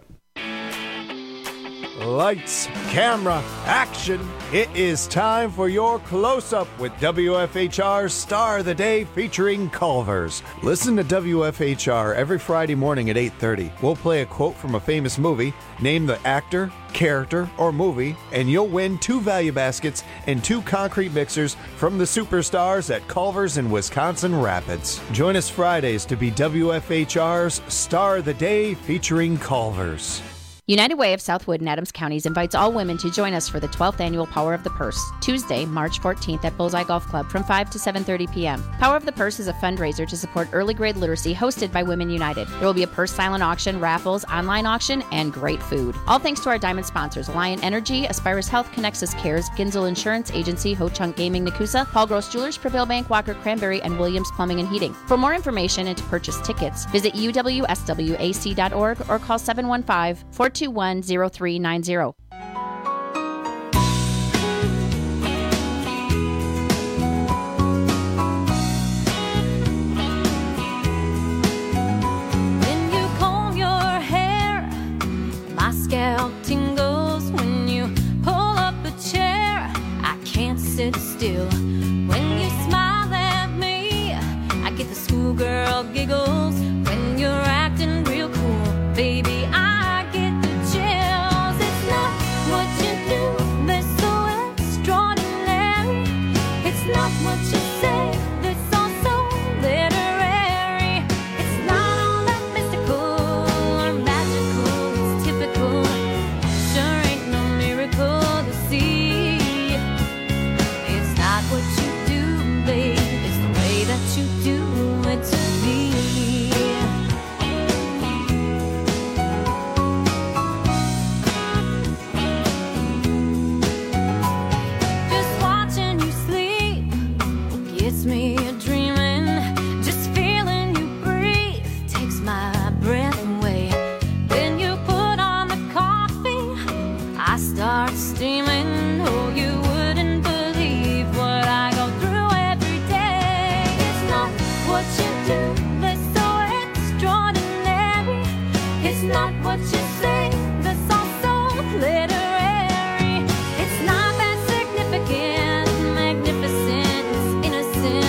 Lights, camera, action. It is time for your close-up with W F H R's Star of the Day featuring Culver's. Listen to W F H R every Friday morning at eight thirty. We'll play a quote from a famous movie, name the actor, character, or movie, and you'll win two value baskets and two concrete mixers from the superstars at Culver's in Wisconsin Rapids. Join us Fridays to be W F H R's Star of the Day featuring Culver's. United Way of Southwood and Adams Counties invites all women to join us for the twelfth annual Power of the Purse, Tuesday, March fourteenth at Bullseye Golf Club from five to seven thirty p.m. Power of the Purse is a fundraiser to support early grade literacy hosted by Women United. There will be a purse silent auction, raffles, online auction, and great food. All thanks to our diamond sponsors, Alliant Energy, Aspirus Health, Connexus Cares, Ginzel Insurance Agency, Ho Chunk Gaming, Nakusa, Paul Gross Jewelers, Prevail Bank, Walker Cranberry, and Williams Plumbing and Heating. For more information and to purchase tickets, visit u w s w a c dot org or call seven one five, four two one, zero three nine zero. When you comb your hair, my scalp tingles. When you pull up a chair, I can't sit still. When you smile at me, I get the schoolgirl giggles. When you're acting real cool, baby, I what you say, that's all so literary. It's not all that mystical or magical, it's typical. Sure ain't no miracle to see. It's not what you do, babe, it's the way that you do it to me. Just watching you sleep gets me a dreaming. Just feeling you breathe takes my breath away. Then you put on the coffee, I start steaming. Oh, you wouldn't believe what I go through every day. It's not what you do that's so extraordinary. It's not what you say that's also literary. It's not that significant, magnificent, it's innocent.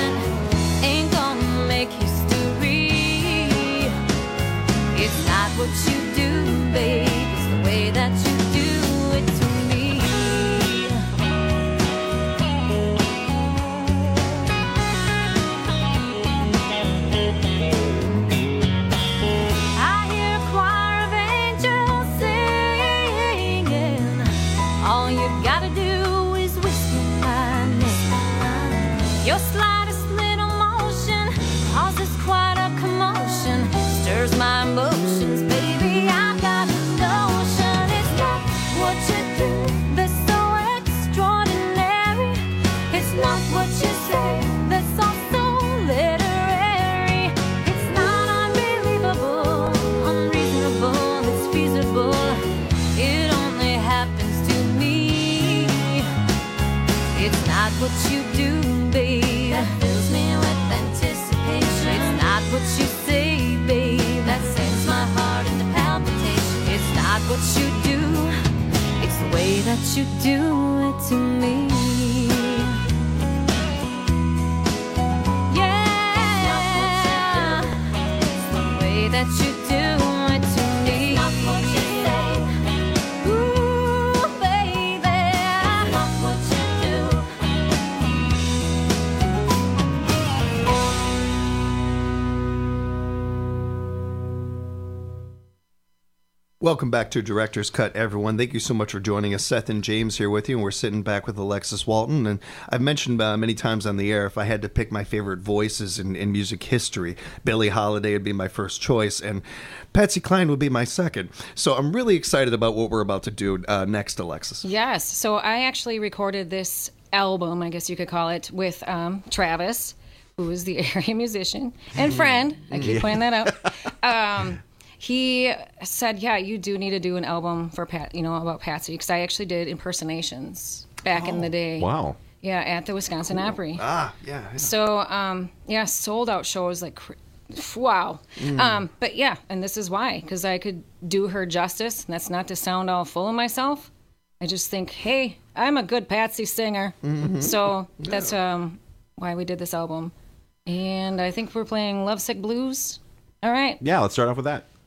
what you do, babe, that fills me with anticipation. It's not what you say, babe, that sends my heart into palpitation. It's not what you do, it's the way that you do it to me. Yeah, it's the way that you do it to me. It's not what you say. Ooh, baby, it's not what you do. Welcome back to Director's Cut, everyone. Thank you so much for joining us. Seth and James here with you, and we're sitting back with Alexis Walton. And I've mentioned uh, many times on the air, if I had to pick my favorite voices in, in music history, Billie Holiday would be my first choice, and Patsy Cline would be my second. So I'm really excited about what we're about to do uh, next, Alexis. Yes. So I actually recorded this album, I guess you could call it, with um, Travis, who is the area musician and friend. I keep Yeah. pointing that out. Um, he said, yeah, you do need to do an album for Pat, you know, about Patsy, because I actually did impersonations back in the day. Wow. Yeah, at the Wisconsin Opry. Ah, yeah. yeah. So, um, yeah, sold out shows like, cr- wow. Mm. Um, but yeah, and this is why, because I could do her justice. And that's not to sound all full of myself. I just think, hey, I'm a good Patsy singer. Mhm. So that's um, why we did this album. And I think we're playing Lovesick Blues. All right. Yeah, let's start off with that.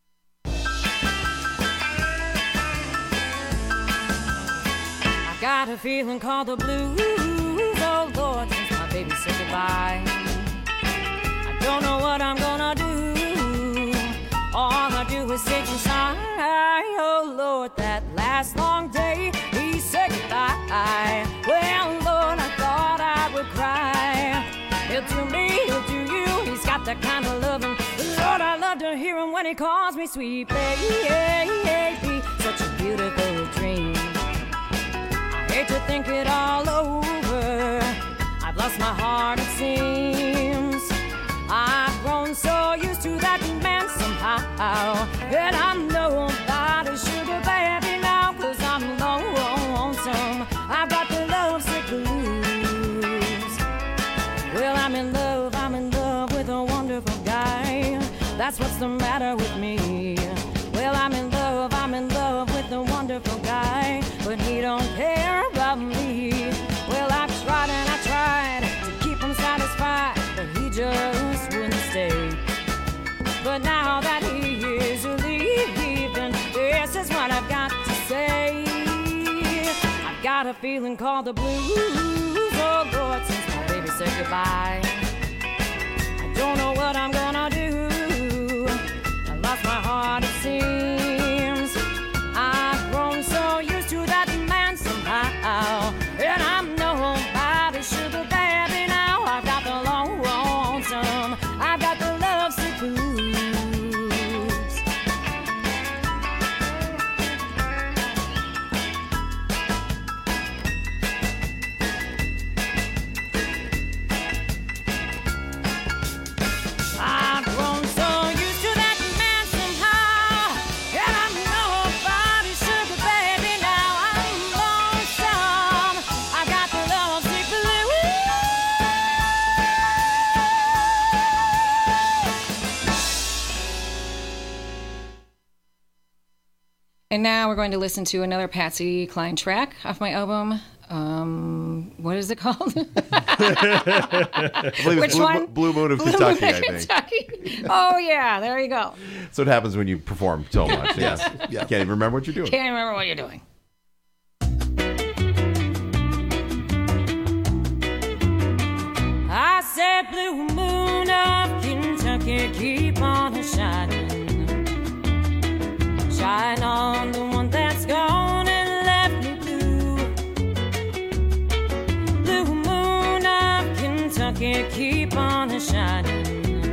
I got a feeling called the blues. Oh Lord, since my baby said goodbye, I don't know what I'm gonna do. All I do is sit and sigh. Oh Lord, that last long day he said goodbye. Well Lord, I thought I would cry. He'll do me, he'll do you. He's got that kind of loving. Lord, I love to hear him when he calls me sweet baby. Such a beautiful dream. Hate to think it all over. I've lost my heart, it seems. I've grown so used to that man somehow, and I'm nobody's sugar baby now, 'cause I'm lonesome. I've got the lovesick blues. Well, I'm in love, I'm in love with a wonderful guy. That's what's the matter with me. Well, I'm in love, I'm in love with a wonderful guy, but he don't care about me. Well, I've tried and I tried to keep him satisfied, but he just wouldn't stay. But now that he is leaving, this is what I've got to say. I've got a feeling called the blues. Oh Lord, since my baby said goodbye, I don't know what I'm gonna do. I lost my heart, it seems. I've grown so used to that man somehow, and I'm nobody's sugar baby now. I've got the lonesome, I've got the lovesick blues. I've grown so used to that man somehow, and I'm nobody's sugar baby now. I'm lonesome, I got the lovesick And now we're going to listen to another Patsy Cline track off my album. Um, what is it called? I believe Which it's Blue, one? Blue Moon of Blue Kentucky, Moon I of think. Kentucky. Oh yeah, there you go. That's what happens when you perform so much. Yes. Yeah. Yeah. Can't even remember what you're doing. Can't remember what you're doing. I said, blue moon of Kentucky, keep on shining. Shine on the one that's gone and left me blue. Blue moon of Kentucky, keep on shining.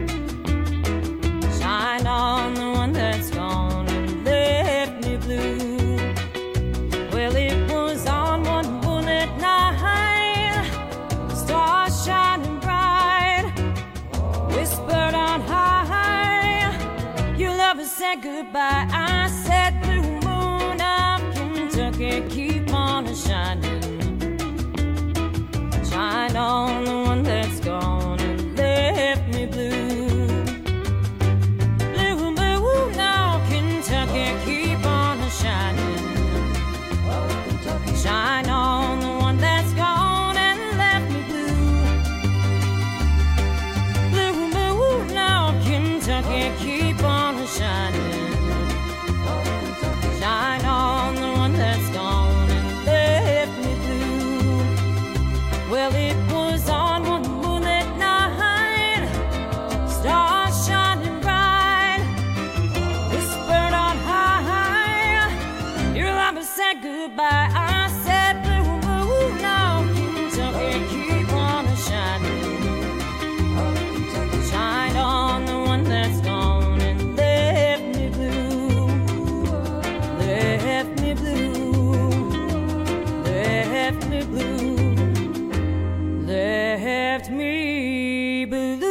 Shine on the one that's gone and left me blue. Well, it was on one moonlit night, stars shining bright, whispered on high, your lover said goodbye. I said, blue moon of Kentucky, keep on shining. said goodbye. I said blue, blue, no. Kentucky, keep on shining. Shine on the one that's gone and left me blue. Left me blue. Left me blue. Left me blue.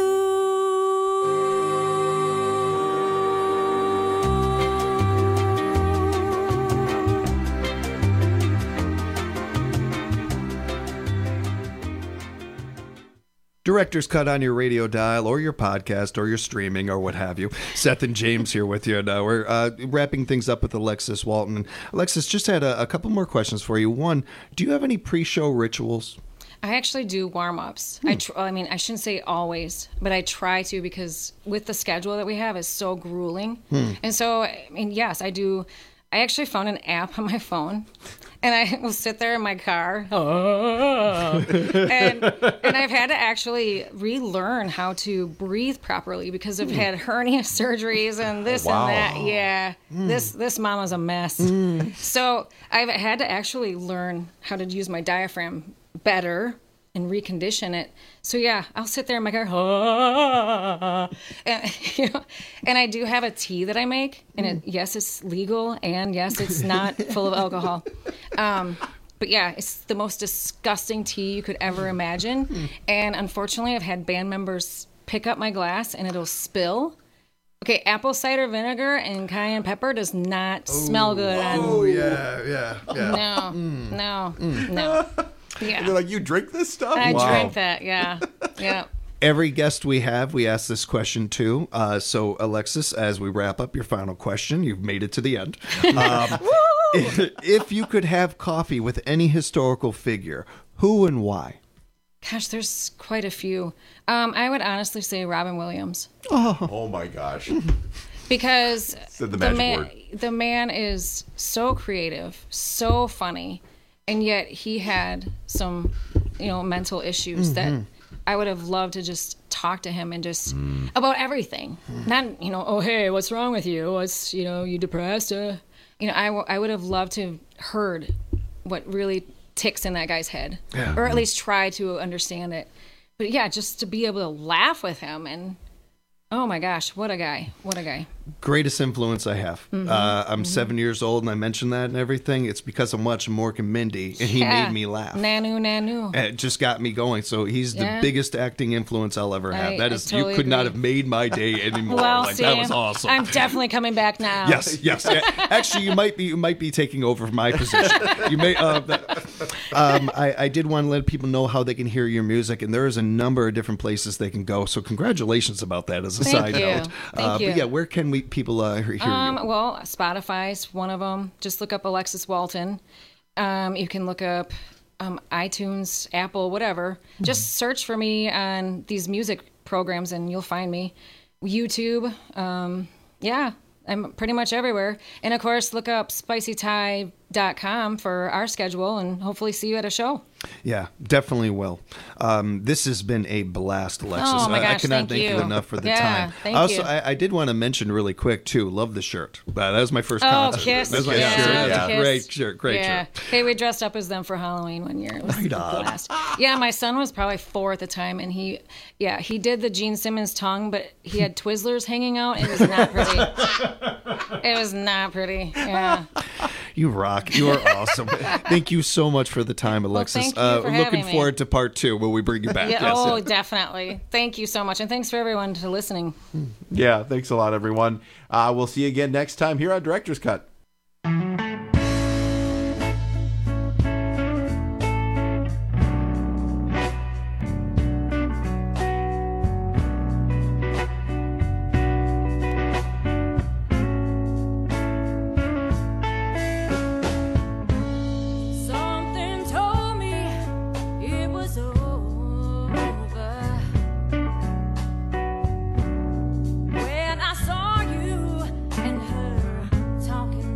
Director's Cut on your radio dial or your podcast or your streaming or what have you. Seth and James here with you. And uh, we're uh, wrapping things up with Alexis Walton. And Alexis, just had a, a couple more questions for you. One, do you have any pre-show rituals? I actually do warm-ups. Hmm. I, tr- I mean, I shouldn't say always, but I try to, because with the schedule that we have is so grueling. Hmm. And so, I mean, yes, I do. I actually found an app on my phone, and I will sit there in my car, and and I've had to actually relearn how to breathe properly because I've had hernia surgeries and this wow. and that. Yeah, mm. this this mama's a mess. Mm. So I've had to actually learn how to use my diaphragm better and recondition it. So yeah, I'll sit there in my car, ah, and, you know, and I do have a tea that I make, and it, yes, it's legal, and yes, it's not full of alcohol. Um, but yeah, it's the most disgusting tea you could ever imagine. And unfortunately, I've had band members pick up my glass, and it'll spill. Okay, apple cider vinegar and cayenne pepper does not Ooh. smell good. Oh, on... yeah, yeah, yeah. No, mm. no, mm. no. Yeah. And they're like, you drink this stuff? I wow. drink that, yeah. Yeah. Every guest we have, we ask this question too. Uh, so, Alexis, as we wrap up your final question, you've made it to the end. Um, if, if you could have coffee with any historical figure, who and why? Gosh, there's quite a few. Um, I would honestly say Robin Williams. Oh, oh my gosh. Because Said the, the, magic man, word. the man is so creative, so funny, and yet he had some, you know, mental issues mm-hmm. that I would have loved to just talk to him and just mm. about everything. Mm. Not, you know, oh, hey, what's wrong with you? What's, you know, you depressed? Uh, you know, I, w- I would have loved to have heard what really ticks in that guy's head, yeah. or at least try to understand it. But yeah, just to be able to laugh with him and, oh my gosh, what a guy. What a guy. Greatest influence I have. Mm-hmm. Uh, I'm mm-hmm. seven years old and I mentioned that and everything. It's because I'm watching Mork and Mindy and he yeah. made me laugh. Nanu, Nanu. And it just got me going. So he's the yeah. biggest acting influence I'll ever have. I, that I is, totally you could agree. not have made my day anymore. Well, like, see, that was awesome. I'm definitely coming back now. Yes, yes. Actually, you might be you might be taking over my position. You may. Uh, um, I, I did want to let people know how they can hear your music, and there is a number of different places they can go. So congratulations about that as a Thank side you. note. Thank uh, you. But yeah, where can we people uh, hear um, you? Well, Spotify's one of them. Just look up Alexis Walton. Um, you can look up um, iTunes, Apple, whatever. Mm-hmm. Just search for me on these music programs, and you'll find me. YouTube. Um, yeah, I'm pretty much everywhere. And of course, look up spicy thai dot com for our schedule, and hopefully see you at a show. Yeah, definitely will. Um, this has been a blast, Alexis. Oh my gosh, I, I cannot thank, thank you. you enough for the yeah, time. Thank also, you. I, I did want to mention really quick too. Love the shirt. Uh, that was my first oh, concert. Kiss. That was my yeah, shirt. yeah. Yeah. Great shirt. Great yeah. shirt. Hey, we dressed up as them for Halloween one year. It was right a blast. Yeah, my son was probably four at the time, and he, yeah, he did the Gene Simmons tongue, but he had Twizzlers hanging out. It was not pretty. It was not pretty. Yeah. You rock. You are awesome. Thank you so much for the time, Alexis. Well, thank you uh, for looking having forward me. to part two when we bring you back. Yeah, Yes. oh, definitely. Thank you so much. And thanks for everyone for listening. Yeah, thanks a lot, everyone. Uh, we'll see you again next time here on Director's Cut. Something told me it was over when I saw you and her talking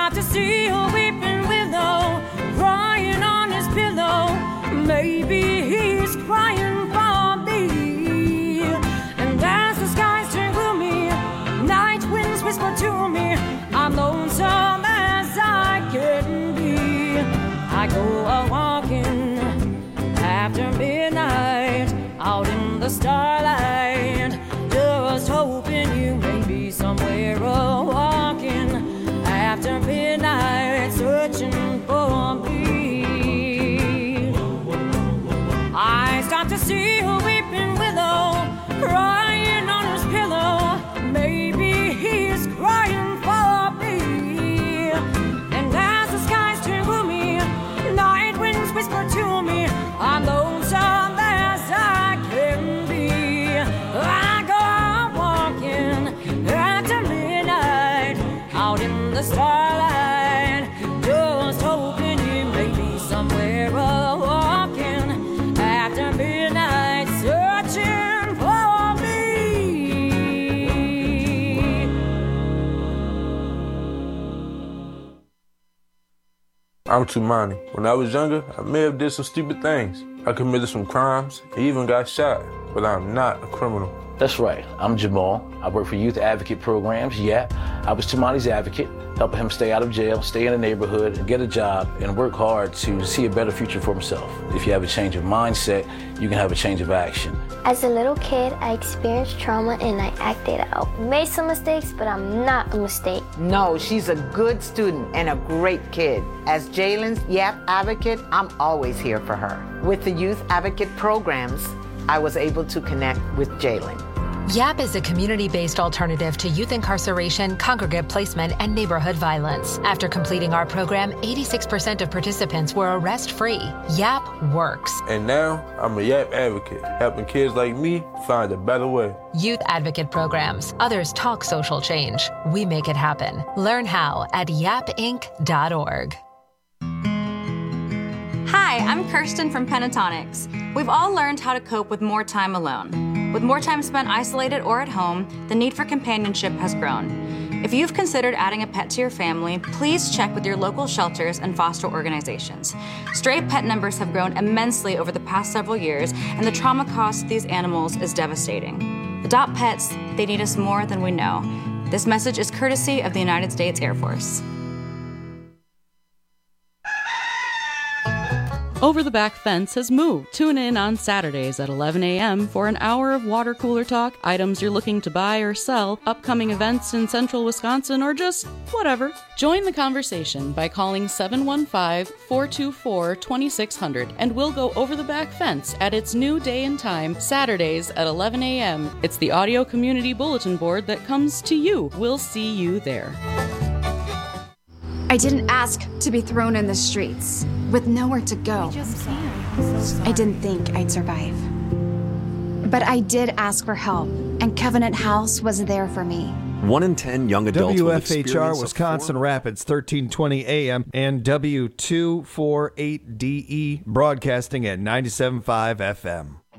start to see a weeping willow crying on his pillow. Maybe he's crying for me. And as the skies turn gloomy, night winds whisper to me, I'm lonesome as I can be. I go a walking after midnight, out in the starlight, just hoping you may be somewhere a walking after midnight, searching for me. I start to see a weeping willow crying on his pillow. Maybe he's crying for me. And as the skies turn gloomy, night winds whisper to me, I'm lonesome as I can be. I go out walking after midnight, out in the starlight, just hoping you may be somewhere a walking after midnight, searching for me. I'm Tumani. When I was younger, I may have did some stupid things. I committed some crimes, and even got shot, but I'm not a criminal. That's right. I'm Jamal. I work for Youth Advocate Programs, Y A P. I was Tumani's advocate, helping him stay out of jail, stay in the neighborhood, get a job, and work hard to see a better future for himself. If you have a change of mindset, you can have a change of action. As a little kid, I experienced trauma and I acted out. Made some mistakes, but I'm not a mistake. No, she's a good student and a great kid. As Jalen's Y A P advocate, I'm always here for her. With the Youth Advocate Programs, I was able to connect with Jalen. Y A P is a community-based alternative to youth incarceration, congregate placement, and neighborhood violence. After completing our program, eighty-six percent of participants were arrest-free. Y A P works. And now, I'm a Y A P advocate, helping kids like me find a better way. Youth Advocate Programs. Others talk social change. We make it happen. Learn how at yap inc dot org. Hi, I'm Kirsten from Pentatonics. We've all learned how to cope with more time alone. With more time spent isolated or at home, the need for companionship has grown. If you've considered adding a pet to your family, please check with your local shelters and foster organizations. Stray pet numbers have grown immensely over the past several years, and the trauma cost of these animals is devastating. Adopt pets, they need us more than we know. This message is courtesy of the United States Air Force. Over the Back Fence has moved. Tune in on Saturdays at eleven a.m. for an hour of water cooler talk, items you're looking to buy or sell, upcoming events in central Wisconsin, or just whatever. Join the conversation by calling seven one five, four two four, two six zero zero and we'll go over the back fence at its new day and time, Saturdays at eleven a.m. It's the audio community bulletin board that comes to you. We'll see you there. I didn't ask to be thrown in the streets with nowhere to go. I didn't think I'd survive. But I did ask for help, and Covenant House was there for me. One in ten young adults W with F H R experience Wisconsin Rapids, thirteen twenty A M, and W two forty-eight D E broadcasting at ninety-seven point five F M.